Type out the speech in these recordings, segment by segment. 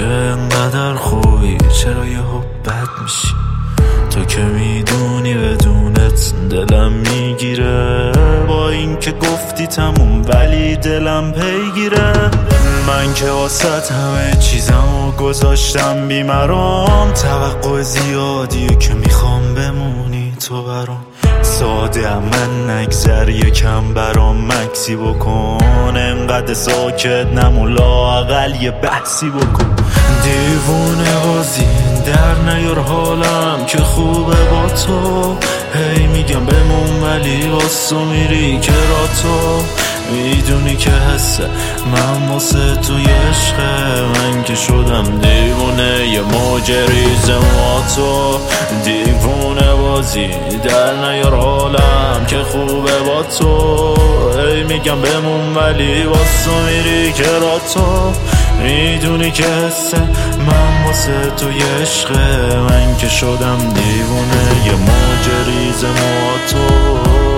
که انقدر خوبی چرا یهو بد میشی؟ تو که میدونی بدونت دلم میگیره، با این که گفتی تموم ولی دلم پیگیره. من که واسط همه چیزمو گذاشتم بیمرام، توقع زیادیه که میخوام بمونی تو برام. ساده من نگذر یکم برام مکسی بکن، انقدر ساکت نمون لااقل یه بحثی بکن. دیوونه بازی در نیار حالم که خوبه با تو، هی میگم بمون ولی واسه میری که را تو میدونی که حسه من واسه تو عشقه. من که شدم دیوونه یه موج ریز ما تو، دیوونه بازی در نیار حالم که خوبه با تو، هی میگم بمون ولی واسه میری که را تو میدونی که حسه من واسه تو عشقه. من که شدم دیوونه یه موج ریز ما تو.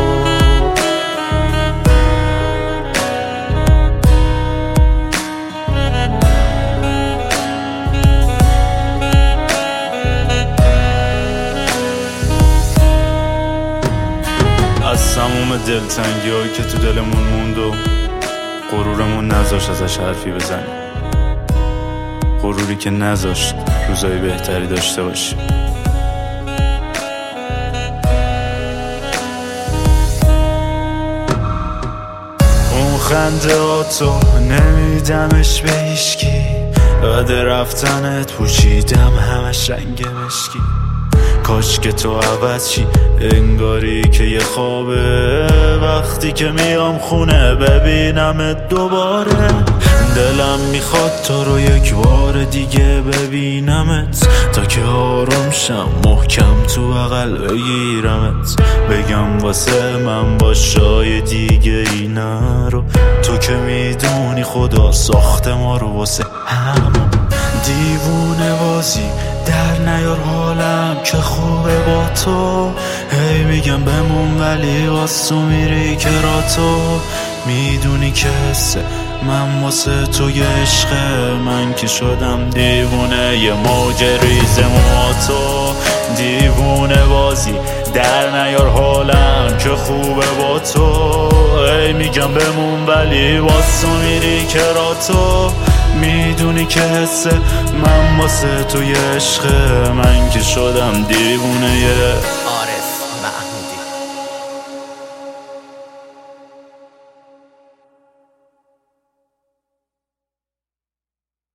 از تموم دلتنگی هایی که تو دلمون موند و غرورمون نذاشت ازش حرفی بزنیم، غروری که نذاشت روزای بهتری داشته باشیم. اون خنده ها تو نمیدمش به هیشکی، بعد رفتنت پوشیدم همش رنگ مشکی. کاش که تو عوض شی انگاری که یه خوابه، وقتی که میام خونه ببینمت دوباره. دلم میخواد تو رو یک بار دیگه ببینمت، تا که آروم شم محکم تو بغل بگیرمت، بگم واسه من باشای دیگه این رو. تو که میدونی خدا ساخت ما رو واسه همون. دیوونه بازی در نیار حالم که خوبه با تو، هی میگم بمون ولی واسه میری که را تو میدونی که حسه من واسه تو عشقه. من که شدم دیوونه یه موج ریز ما تو، دیوونه بازی در نیار حالم که خوبه با تو، هی میگم بمون ولی واسه میری که را تو میدونی که حسه من واسه تو عشقه. من که شدم دیوونه